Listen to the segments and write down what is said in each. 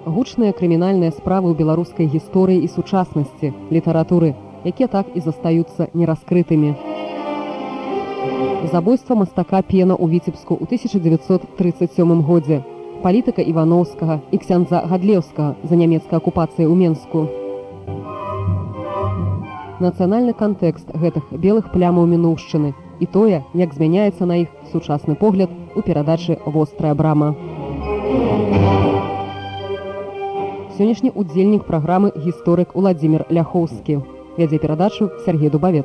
Гучныя крымінальныя справы ў беларускай гісторыі і сучаснасці, літаратуры, якія так і застаюцца нераскрытымі. Забойства мастака Пена ў Віцебску ў 1937 годзе, палітыка Івановскага і ксяндза Гадлеўскага за нямецкай акупацыяй у Менску. Нацыянальны кантэкст гэтых белых плямаў мінуўшчыны і тое, як змяняецца на іх сучасны погляд у перадачы «Вострая брама». Сённяшні удзельнік праграмы гісторык Уладзімір Ляхоўскі. Вядзе перадачу Сергей Дубавец.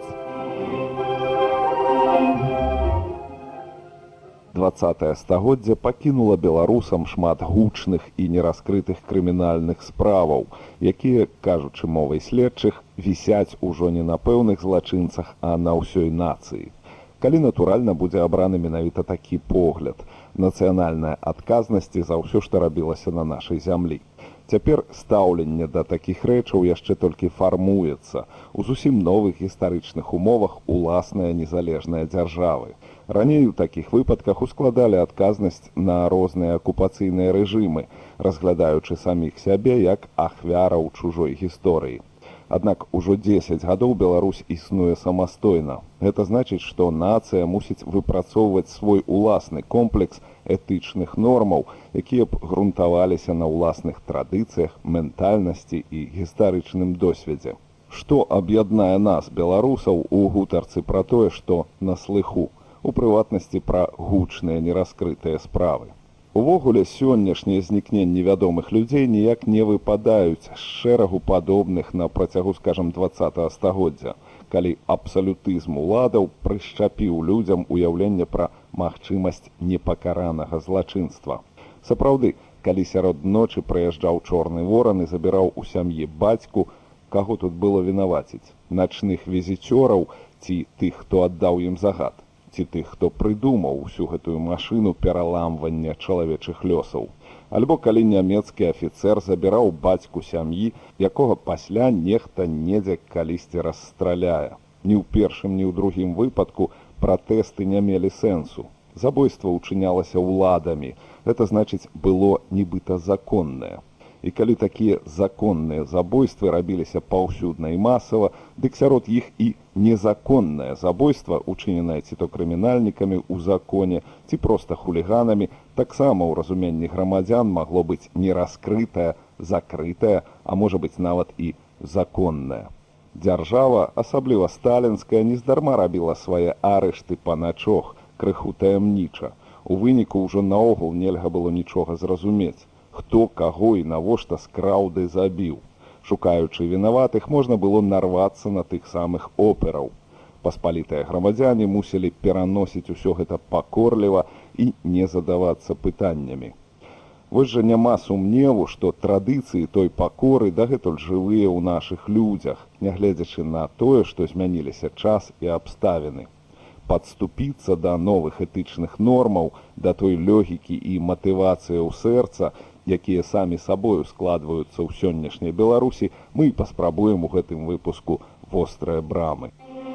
20-е стагоддзе пакінула беларусам шмат гучных і нераскрытых крымінальных справаў, якія, кажучы мовай следчых, вісяць ужо не на пэўных злачынцах, а на ўсёй нацыі. Калі, натуральна, будзе абраны менавіта такі погляд, нацыянальная адказнасці за ўсё, што рабілася на нашай зямлі. Цяпер стаўленне да такіх рэчаў яшчэ толькі фармуецца. У зусім новых гістарычных умовах уласныя незалежныя дзяржавы. Раней у такіх выпадках ускладалі адказнасць на розныя акупацыйныя рэжымы, разглядаючы саміх сябе як ахвяраў чужой гісторыі. Аднак ужо 10 гадоў Беларусь існуе самастойна. Гэта значыць, што нацыя мусіць выпрацоўваць свой уласны комплекс этычных нормаў, якія б грунтаваліся на ўласных традыцыях, ментальнасці і гістарычным досведзе. Што аб'яднае нас, беларусаў, у гутарцы пра тое, што на слыху, у прыватнасці пра гучныя нераскрытыя справы. Увогуле, сённяшнія знікненні вядомых людзей ніяк не выпадаюць з шэрагу падобных на працягу, скажам, 20-го стагоддзя, калі абсалютызм уладаў прышчапіў людзям уяўленне пра магчымасць непакаранага злачынства. Сапраўды, калі сярод ночы прыязджаў чорны воран і забіраў у сям'і бацьку, каго тут было вінаваціць? Начных візіцёраў ці тых, хто аддаў ім загад? Ці тых, хто прыдумаў усю гэтую машыну пераламвання чалавечых лёсаў. Альбо калі нямецкі афіцэр забіраў бацьку сям'і, якога пасля нехта недзе калісьці расстраляе. Ні ў першым, ні ў другім выпадку пратэсты не мелі сэнсу. Забойства ўчынялася ўладамі. Гэта значыць, было нібыта законнае. І калі такія законныя забойствы рабіліся паўсюдна і масава, дык сярод іх і незаконнае забойства, учыненае ці то крымінальнікамі ў законе, ці проста хуліганамі, таксама ў разуменні грамадзян магло быць нераскрытае, закрытае, а можа быць нават і законнае. Дзяржава, асабліва сталінская, нездарма рабіла свае арышты па начох, крыху таямніча. У выніку ўжо наогул нельга было нічога зразумець. Хто, каго і навошта скраў ды забіў. Шукаючы вінаватых, можна было нарвацца на тых самых операў. Паспалітыя грамадзяне мусілі пераносіць усё гэта пакорліва і не задавацца пытаннямі. Вось жа няма сумневу, што традыцыі той пакоры дагэтуль жывыя ў нашых людзях, нягледзячы на тое, што змяніліся час і абставіны. Падступіцца да новых этычных нормаў, да той логікі і матывацыі ў сэрца, якія самі сабою складваюцца ў сённяшняй Беларусі, мы і паспрабуем у гэтым выпуску «Вострыя брамы».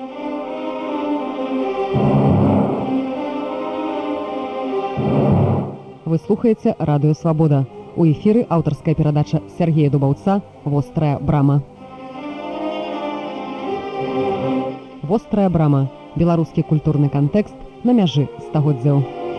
Вы слухаеце радыё «Свабода». У эфіры аўтарская перадача Сергея Дубаўца «Вострая брама». «Вострая брама» – беларускі культурны кантэкст на мяжы стагоддзяў.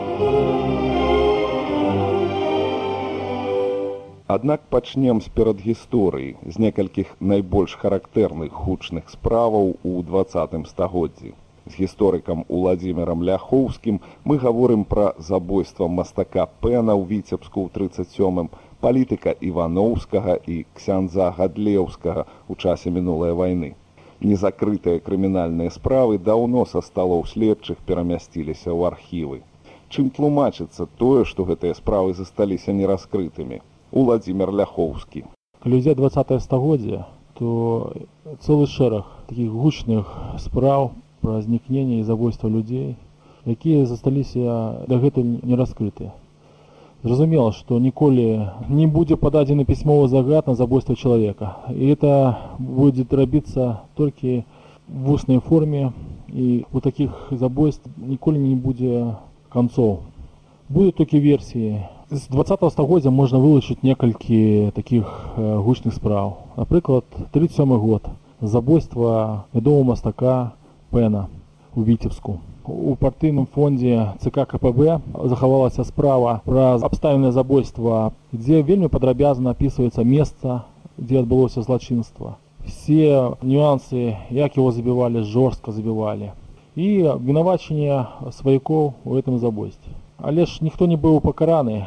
Аднак пачнем з перадгісторыі, з некалькіх найбольш характэрных гучных справаў у 20-м стагоддзі. З гісторыкам Уладзімірам Ляхоўскім мы гаворым пра забойства мастака Пена ў Віцебску ў 37-м, палітыка Івановскага і ксяндза Гадлеўскага ў часе мінулай вайны. Незакрытыя крымінальныя справы даўно са сталоў следчых перамясціліся ў архівы. Чым тлумачыцца тое, што гэтыя справы засталіся нераскрытымі? Уладзімір Ляхоўскі. Калі ўзяць 20-е стагоддзе, то цэлы шэраг такіх гучных спраў пра знікненне і забойства людзей, якія засталіся дагэтуль нераскрытыя. Зразумела, што ніколі не будзе пададзены пісьмовы загад на забойства чалавека. І гэта будзе рабіцца толькі в вуснай форме, і у такіх забойств ніколі не будзе канцоў. Будуць толькі версіі. З 20-го стагоддзя можна вылучыць некалькі такіх гучных спраў. Напрыклад, 37 год. Забойства вядомага мастака Пэна у Віцебску. У партыйным фондзе ЦК КПБ захавалася справа пра абставінае забойства, дзе вельмі падрабязна апісваецца месца, дзе адбылося злачынства. Все нюансы, як его забівалі, жорстка забівалі. І абвінавачанне сваякоў у гэтым забойстве. Але ж ніхто не быў пакараны.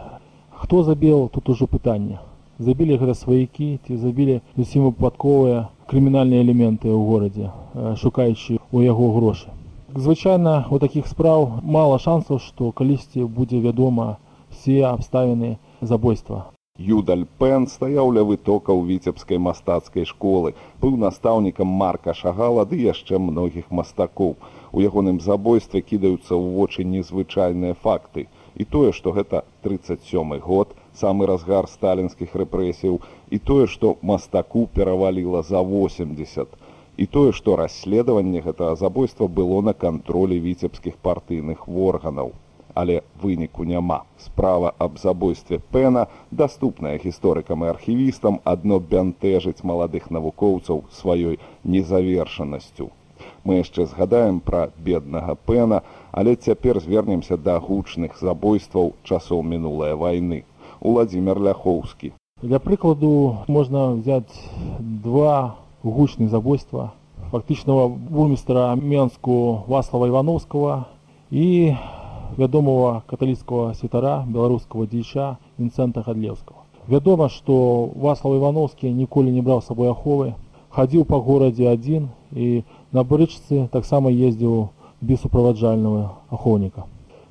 Хто забіў, тут ужо пытанне. Забілі гэта сваякі, ці забілі зусім выпадковыя крымінальныя элементы ў горадзе, шукаючы у яго грошы. Звычайна, у такіх спраў мала шансаў, што калісьці будзе вядома все абставіны забойства. Юдаль Пен стаяў ля вытокаў віцебскай мастацкай школы, быў настаўнікам Марка Шагала ды яшчэ многіх мастакоў. У ягоным забойстве кідаюцца ў вочы незвычайныя факты. І тое, што гэта 37 год, самы разгар сталінскіх рэпрэсіяў, і тое, што мастаку пераваліла за 80, і тое, што расследаванне гэтага забойства было на кантролі віцебскіх партыйных органаў. Але выніку няма. Справа аб забойстве Пэна, даступная гісторыкам і архівістам, адно бянтэжыць маладых навукоўцаў сваёй незавершанасцю. Мы яшчэ згадаем пра беднага Пэна, але цяпер звернемся да гучных забойстваў часоў мінулай вайны. Уладзімир Ляхоўскі. Для прыкладу можна взяць два гучных забойства фактычнага бурмістра Менску Вацлава Івановскага і вядомого каталіцкага святара, беларускага дзеяча Вінцэнта Гадлеўскага. Вядома, што Вацлав Івановскі ніколі не браў з сабой аховы, хадзіў па горадзе адзін і на брычцы таксама ездзіў без суправаджальнага ахоўніка.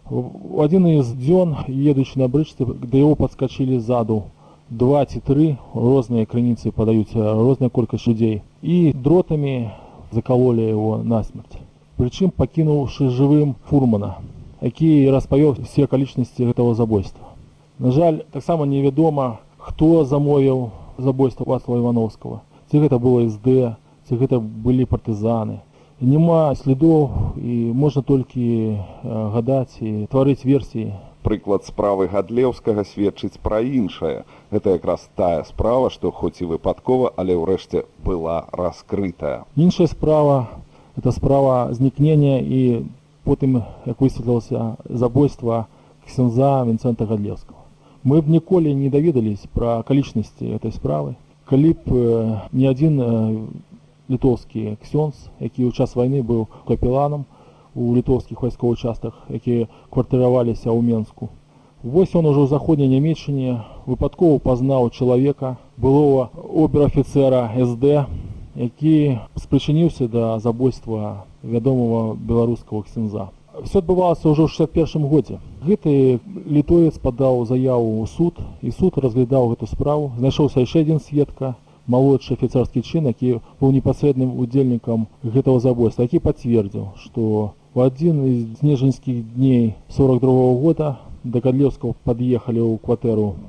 У адзін з дзён, едучы на брычцы, да яго падскачылі ззаду 2 ці 3, розныя крыніцы падаюць розная колькасць людзей, і дротамі закалолі яго насмерць. Прычым пакінуўшы жывым фурмана, які распавёў все акалічнасці гэтага забойства. На жаль, таксама невядома, хто замовіў забойства Вацлава Івановскага. Ці гэта было СД, ці гэта былі партызаны. Няма слідоў і можна толькі гадаць і тварыць версіі. Прыклад справы Гадлеўскага сведчыць пра іншае. Гэта якраз тая справа, што хоць і выпадкова, але ўрэшце была раскрытая. Іншая справа – гэта справа знікнення і потым, як высветлілася, забойства ксяндза Вінцэнта Гадлеўскага. Мы б ніколі не даведались пра акалічнасці гэтай справы, калі б не адзін літоўскі ксёндз, які ў час вайны быў капеланам у літоўскіх вайсковых частах, якія кватыраваліся ў Менску. Вось он ужо ў заходняй Нямецчыне выпадкова пазнаў чалавека, былога обер-афіцэра СД, які спрычыніўся да забойства вядомага беларускага ксяндза. Все адбывалася ўжо ў 61 годзе. Гэты літоец падаў заяву ў суд, і суд разглядаў гэту справу. Знайшоўся яшчэ адзін сведка, малодшы афіцэрскі чын, які быў непасрэдным удзельнікам гэтага забойства, які пацвердзіў, што у адзін з снежаньскіх дней 42 года да Гадлеўскага пад'ехалі ў кватэру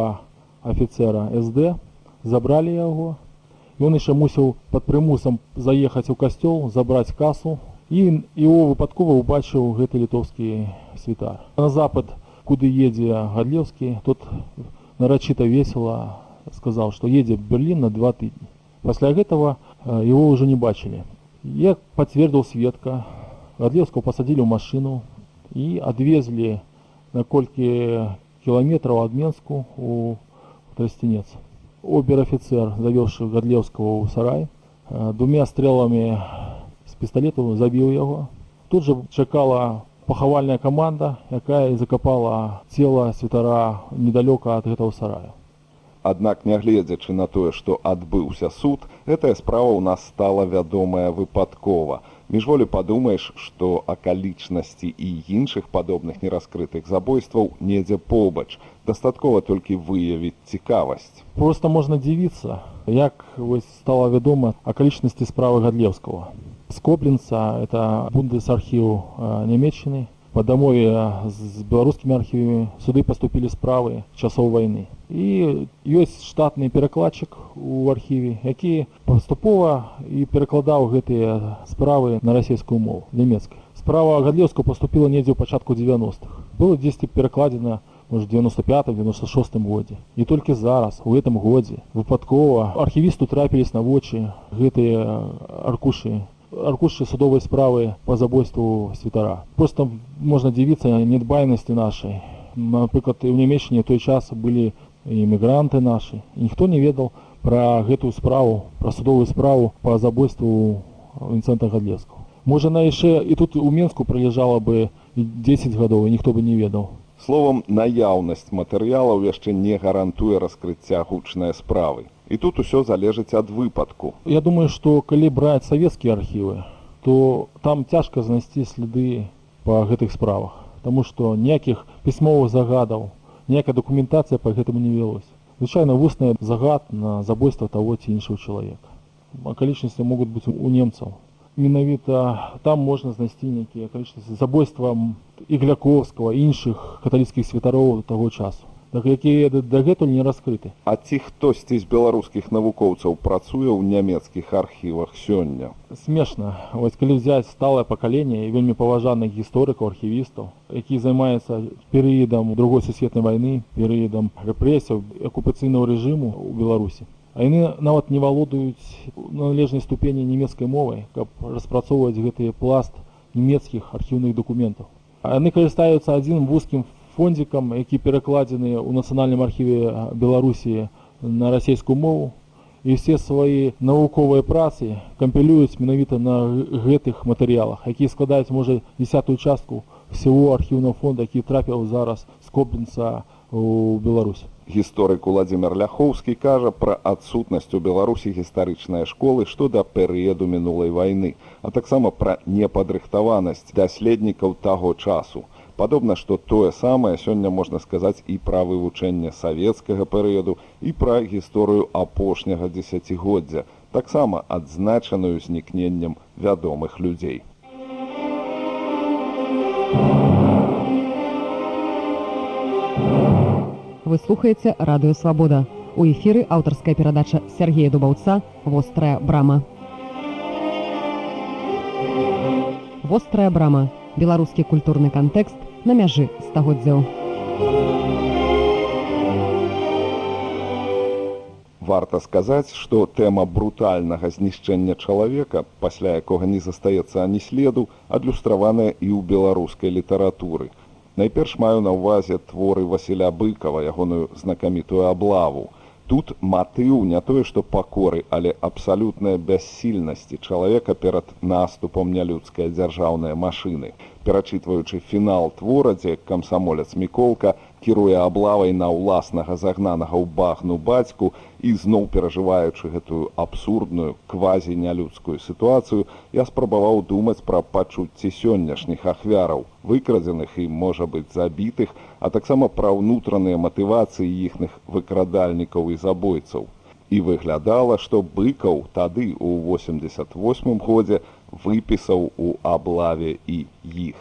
2 афіцэра СД, забралі яго. Ён яшчэ мусіў пад прымусам заехаць у касцёл, забраць касу, і яго выпадкова ўбачыў гэты літоўскі святар. На запад, куды едзе Гадлеўскі, тот нарачыта весела сказаў, што едзе в Берлін на 2 тыдні. Пасля гэтага яго ўжо не бачылі. Як пацвердзіў сведка, Гадлеўскага пасадзілі ў машыну і адвезлі на колькі кіламетраў ад Менску у Трасцінец. Обер-афіцэр, завёўшы Гадлеўскага ў сарай, 2 стрэлами з пісталету забіў яго. Тут жа чакала пахавальная каманда, якая закапала цела святара недалёка ад гэтага сарая. Аднак, нягледзячы на тое, што адбыўся суд, гэтая справа ў нас стала вядомая выпадкова. Міжволі падумаеш, што акалічнасці і іншых падобных нераскрытых забойстваў недзе побач. Дастаткова толькі выявіць цікавасць. Просто можна дзівіцца, як стала вядома акалічнасці справы Гадлеўскага. З Кобленца, это Бундесархіў Нямецчыны, па дамове з беларускімі архівамі суды паступілі справы часоў вайны. І ёсць штатны перакладчык у архіве, які паступова і перакладаў гэтыя справы на расійскую мову, нямецкую. Справа Гадлеўскага паступіла недзе ў пачатку 90-х. Было дзесьці перакладзена, может, в 95-96 годзе. І толькі зараз, у гэтым годзе, выпадкова архівісту трапілись на вочы гэтыя аркушы судовай справы по забойству святара. Просто можна дзівіцца нядбайнасці нашай. Напрыклад, у Нямецчыне ў той час былі іммігранты нашы. І ніхто не ведаў пра гэтую справу, пра судовую справу по забойству Вінцэнта Гадлеўскага. Можа, она яшчэ і тут у Менску пролежала бы 10 гадоў, і ніхто бы не ведаў. Словом, наяўнасць матэрыялаў яшчэ не гарантуе раскрыцця гучнай справы. І тут усё залежыць ад выпадку. Я думаю, што калі браць савецкія архівы, то там цяжка знайсці следы па гэтых справах, таму што ніякіх пісьмовых загадаў, ніякая дакументацыя па гэтаму не велась. Звычайна вусны загад на забойства таго ці іншого чалавека. Акалічнасці могуць быць у немцаў. Менавіта там можна знайсці нейкія акалічнасці забойства Ігляковскага, іншых каталіцкіх святароў таго часу, якія дагэтуль не раскрыты. А ці хтосьці з беларускіх навукоўцаў працуе ў нямецкіх архівах сёння? Смешна. Вось калі взяць сталае пакаленне і вельмі паважаных гісторыкаў, архівістаў, які займаюцца перыядам Другой сусветнай вайны, перыядам рэпрэсіяў акупацыйнага рэжыму ў Беларусі. А яны нават не валодаюць належнай ступені нямецкай мовай, каб распрацоўваць гэты пласт нямецкіх архіўных дакументаў. А яны карыстаюцца адзіным вузкім фондзікам, які перакладзены ў Нацыянальным архіве Беларусі на расійскую мову, і ўсе свае навуковыя працы кампілююць менавіта на гэтых матэрыялах, якія складаюць, можа, 10-ую частку всего архіўнага фонда, які трапіў зараз з Кобленца ў Беларусь. Гісторык Уладзімір Ляхоўскі кажа пра адсутнасць у Беларусі гістарычнай школы што да перыяду мінулай вайны, а таксама пра непадрыхтаванасць даследнікаў таго часу. Падобна, што тое самае сёння можна сказаць і пра вывучэнне савецкага перыяду, і пра гісторыю апошняга дзесяцігоддзя, таксама адзначаную знікненнем вядомых людзей. Вы слухаеце радыё Свабода. У эфіры аўтарская перадача Сергея Дубаўца «Вострая брама». «Вострая брама» – беларускі культурны кантэкст на мяжы стагоддзяў. Варта сказаць, што тэма брутальнага знішчэння чалавека, пасля якога не застаецца ані следу, адлюстраваная і ў беларускай літаратуры. Найперш маю на ўвазе творы Васіля Быкава, ягоную знакамітую аблаву. Тут матыў не тое, што пакоры, але абсалютная бяссільнасці чалавека перад наступам нялюдскай дзяржаўнай машыны. Перачытваючы фінал твора, дзе камсамолец Міколка кіруе аблавай на ўласнага загнанага ў багну бацьку і зноў перажываючы гэтую абсурдную, квазі-нялюдскую сітуацыю, я спрабаваў думаць пра пачуцці сённяшніх ахвяраў, выкрадзеных і, можа быць, забітых, а таксама пра ўнутраныя матывацыі іхных выкрадальнікаў і забойцаў. І выглядала, што Быкаў тады, у 88-м годзе, выпісаў у аблаве і іх.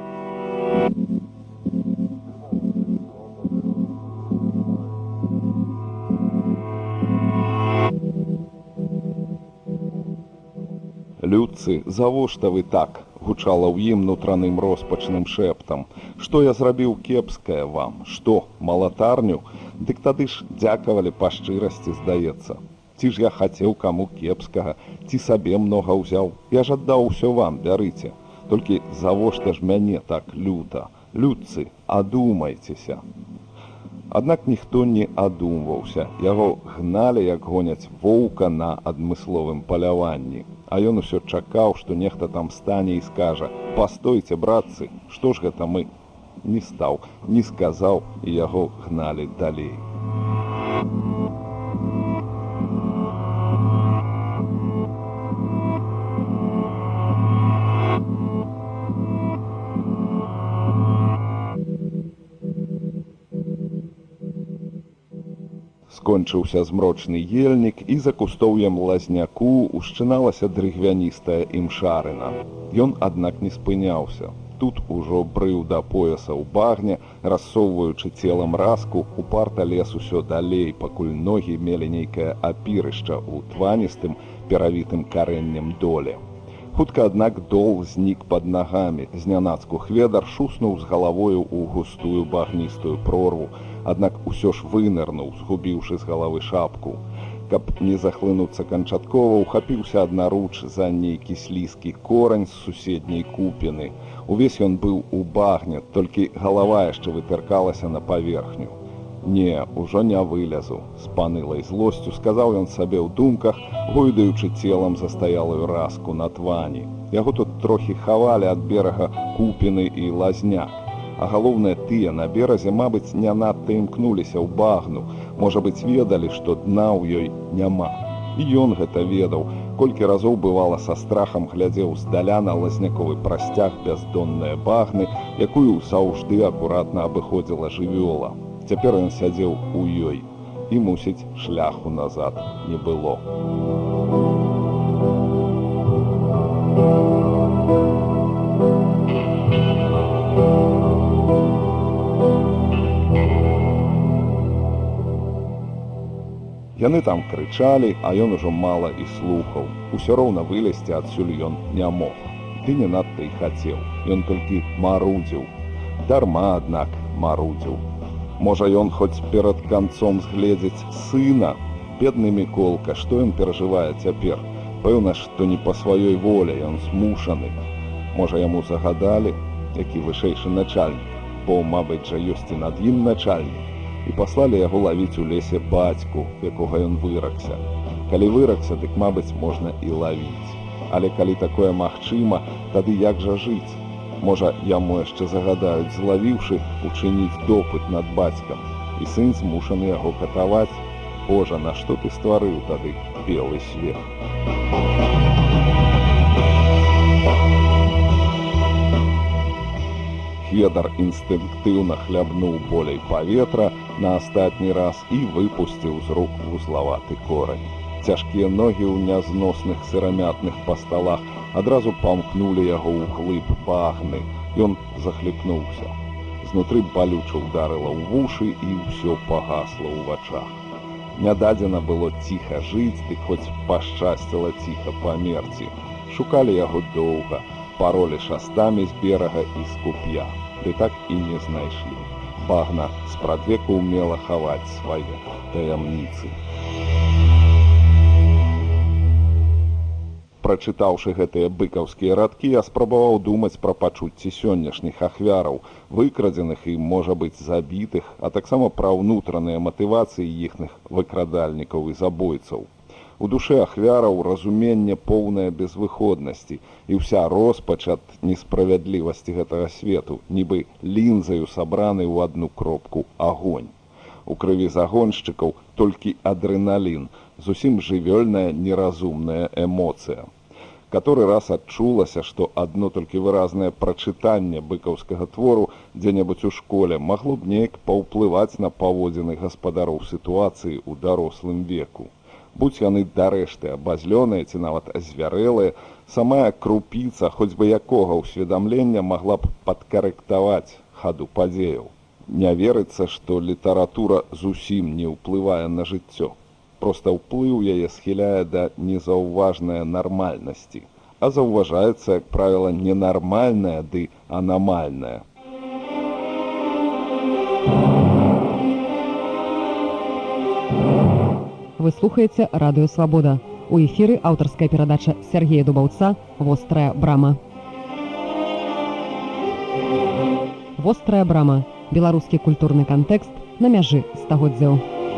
«Людцы, завошта вы так?» – гучала ў ім нутраным роспачным шэптам. «Што я зрабіў кепскае вам? Што, малатарню? Дык тады ж дзякавалі па шчырасці, здаецца. Ці ж я хацеў каму кепскага, ці сабе многа ўзяў? Я ж аддаў усё вам, бярыце. Толькі завошта ж мяне так люта? Людцы, адумайцеся». Аднак ніхто не адумваўся. Яго гналі, як гоняць воўка на адмысловым паляванні. А ён усё чакаў, што нехта там стане і скажа: «Пастойце, братцы, што ж гэта мы?» Не стаў, не сказаў, і яго гналі далей. Скончыўся змрочны ельнік, і за кустоўем лазняку ушчыналася дрыгвяністая імшарына. Ён, аднак, не спыняўся. Тут ужо брыў да пояса ў багне, рассоўваючы целам раску, упарта лез усё далей, пакуль ногі мелі нейкае апірышча ў тваністым, перавітым карэннем доле. Хутка, аднак, дол знік пад нагамі. Знянацку хведар шуснуў з галавою ў густую багністую прорву, аднак усё ж вынырнуў, згубіўшы з галавы шапку. Каб не захлынуцца канчаткова, ухапіўся аднаруч за нейкі слізкі корань з суседняй купіны. Увесь ён быў у багне, толькі галава яшчэ вытыркалася на паверхню. Не, ужо не вылезу, з панылай злосцю сказаў ён сабе ў думках, гойдаючы целам застаялую раску на твані. Яго тут трохі хавалі ад берага купіны і лазняк. А галоўнае, тыя на беразе, мабыць, не надта імкнуліся ў багну, можа быць, ведалі, што дна ў ёй няма. І ён гэта ведаў, колькі разоў бывала са страхам глядзеў здаля на лазняковы прасцяг бяздонныя багны, якую заўжды акуратна абыходзіла жывёла. Цяпер ён сядзеў у ёй, і, мусіць, шляху назад не было. Яны там крычалі, а ён ужо мала і слухаў. Усё роўна вылезці адсюль ён не мог. Ды не надта і хацеў. Ён толькі марудзіў. Дарма, аднак, марудзіў. Можа, ён хоць перад канцом згледзець сына? Бедны Міколка, што ён перажывае цяпер? Пэўна, што не па сваёй волі, ён змушаны. Можа, яму загадалі, які вышэйшы начальнік, бо, мабыць жа, ёсць і над ім начальнік. І паслалі яго лавіць у лесе бацьку, якога ён выракся. Калі выракся, дык, мабыць, можна і лавіць. Але калі такое магчыма, тады як жа жыць? Можа, яму яшчэ загадаюць, злавіўшы, учыніць допыт над бацькам, і сын змушаны яго катаваць. Божа, на што ты стварыў тады белы свет? Хведар інстынктыўна хлябнуў болей паветра на астатні раз і выпусціў з рук вузлаваты корань. Цяжкія ногі ў нязносных сырамятных пасталах адразу памкнулі яго ў глыб багны. Ён захліпнуўся. Знутры балюча ударыла ў вушы і ўсё пагасла ў вачах. Нядадзена было ціха жыць, дык хоць пашчасціла ціха памерці. Шукалі яго доўга, паролі шастамі з берага і з куп'я, ды так і не знайшлі. Багна спрадвеку ўмела хаваць свае таямніцы. Прачытаўшы гэтыя быкаўскія радкі, я спрабаваў думаць пра пачуцці сённяшніх ахвяраў, выкрадзеных і, можа быць, забітых, а таксама пра ўнутраныя матывацыі іхных выкрадальнікаў і забойцаў. У душы ахвяраў разуменне поўнае безвыходнасці, і ўся роспач ад несправядлівасці гэтага свету, нібы лінзаю сабраны ў адну кропку агонь. У крыві загоншчыкаў толькі адрэналін, зусім жывёльная неразумная эмоцыя. Каторы раз адчулася, што адно толькі выразнае прачытанне быкаўскага твору дзе-небудзь у школе магло б неяк паўплываць на паводзіны гаспадароў сітуацыі ў дарослым веку. Будь яны дарэшты абазлёныя ці нават азвярэлыя, самая крупіца хоць бы якога ўсведамлення магла б падкарэктаваць хаду падзеяў. Не верыцца, што літаратура зусім не ўплывае на жыццё. Проста ўплыў яе схіляе да незаўважнай нармальнасці, а заўважаецца, як правіла, ненармальная ды анамальная. Вы слухаеце радыё «Свабода». У эфіры аўтарская перадача Сергея Дубаўца «Вострая брама». «Вострая брама» – беларускі культурны кантэкст на мяжы стагоддзяў.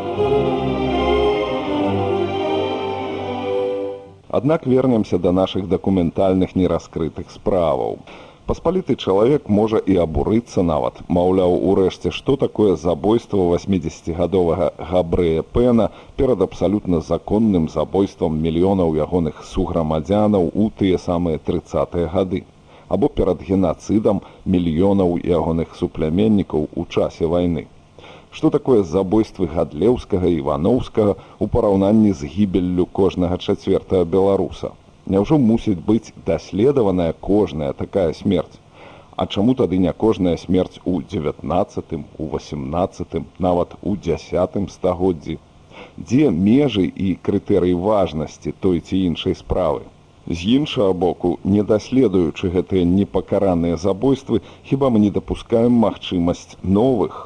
Аднак вернемся да нашых дакументальных нераскрытых справаў. Паспаліты чалавек можа і абурыцца нават. Маўляў, урэшце, што такое забойства 80-гадовага Габрэя Пэна перад абсалютна законным забойствам мільёнаў ягоных суграмадзянаў у тыя самыя 30-е гады, або перад генацыдам мільёнаў ягоных супляменнікаў у часе вайны. Што такое забойствы Гадлеўскага і Іваноўскага ў параўнанні з гібеллю кожнага чацвертага беларуса? Няўжо мусіць быць даследаваная кожная такая смерць? А чаму тады не кожная смерць у 19-м, у 18-м, нават у 10-м стагоддзі? Дзе межы і крытэрыі важнасці той ці іншай справы? З іншага боку, не даследуючы гэтыя непакараныя забойствы, хіба мы не дапускаем магчымасць новых?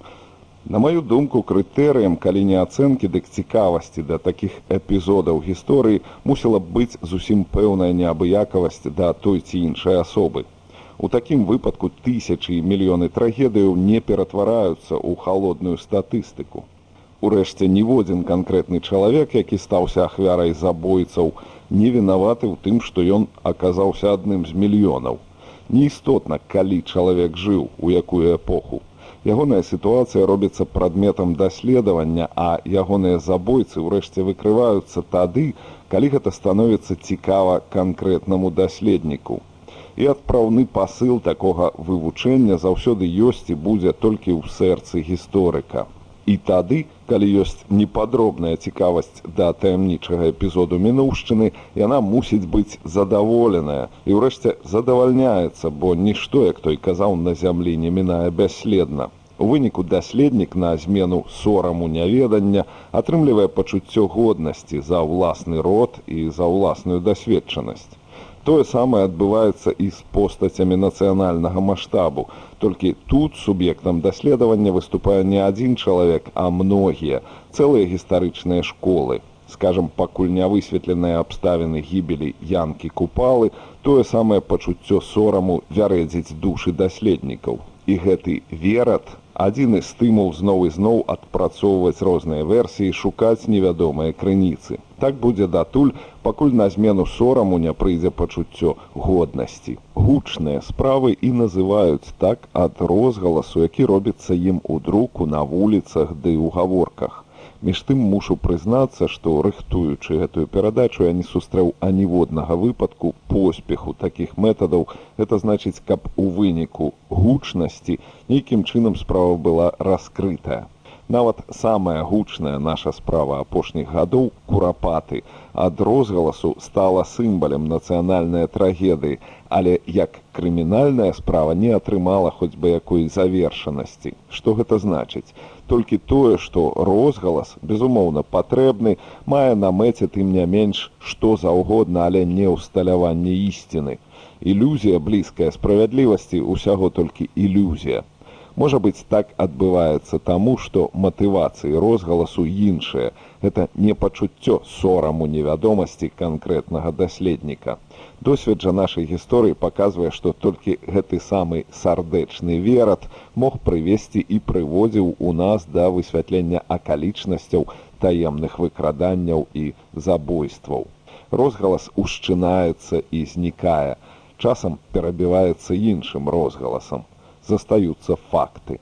На маю думку, крытэрыем, калі не ацэнкі, дык цікавасці да такіх эпізодаў гісторыі мусіла б быць зусім пэўная неабыякавасць да той ці іншай асобы. У такім выпадку тысячы і мільёны трагедыяў не ператвараюцца ў халодную статыстыку. Урэшце, ніводзін канкрэтны чалавек, які стаўся ахвярай забойцаў, не вінаваты ў тым, што ён аказаўся адным з мільёнаў. Неістотна, калі чалавек жыў, у якую эпоху. Ягоная сітуацыя робіцца прадметам даследавання, а ягоныя забойцы ўрэшце выкрываюцца тады, калі гэта становіцца цікава канкрэтнаму даследніку. І адпраўны пасыл такога вывучэння заўсёды ёсць і будзе толькі ў сэрцы гісторыка. І тады, калі ёсць непадробная цікавасць да таямнічага эпізоду мінуўшчыны, яна мусіць быць задаволеная і ўрэшце задавальняецца, бо нішто, як той казаў, на зямлі не мінае бясследна. У выніку даследнік на змену сораму няведання атрымлівае пачуццё годнасці за ўласны род і за ўласную дасведчанасць. Тое самае адбываецца і з постацямі нацыянальнага маштабу. Толькі тут суб'ектам даследавання выступае не адзін чалавек, а многія, цэлыя гістарычныя школы. Скажам, пакуль не высветленыя абставіны гібелі Янкі Купалы, тое самае пачуццё сораму вярэдзіць душы даследнікаў. І гэты верад адзіны стымул зноў і зноў адпрацоўваць розныя версіі, шукаць невядомыя крыніцы. Так будзе датуль, пакуль на змену сораму не прыйдзе пачуццё годнасці. Гучныя справы і называюць так ад розгаласу, які робіцца ім у друку, на вуліцах ды ў гаворках. Між тым мушу прызнацца, што рыхтуючы гэтую перадачу я не сустрэў аніводнага выпадку поспеху такіх метадаў. Гэта значыць, каб у выніку гучнасці нейкім чынам справа была раскрытая. Нават самая гучная наша справа апошніх гадоў, курапаты, ад розгаласу стала сімвалам нацыянальнай трагедыі, але як крымінальная справа не атрымала хоць бы якой завершанасці. Што гэта значыць? Толькі тое, што розгалас, безумоўна, патрэбны, мае на мэце тым не менш што заўгодна, але не ўсталяванне ісціны. Ілюзія блізкая справядлівасці ўсяго толькі ілюзія. Можа быць, так адбываецца таму, што матывацыі розгаласу іншыя. Гэта не пачуццё сораму невядомасці канкрэтнага даследніка. Досвед жа нашай гісторыі паказвае, што толькі гэты самы сардэчны верад мог прывесці і прыводзіў у нас да высвятлення акалічнасцяў таемных выкраданняў і забойстваў. Розгалас ушчынаецца і знікае, часам перабіваецца іншым розгаласам. Застаюцца факты.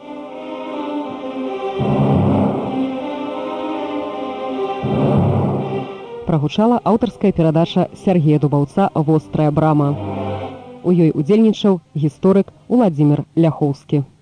Прагучала аўтарская перадача Сяргея Дубаўца «Вострая брама». У ёй удзельнічаў гісторык Уладзімір Ляхоўскі.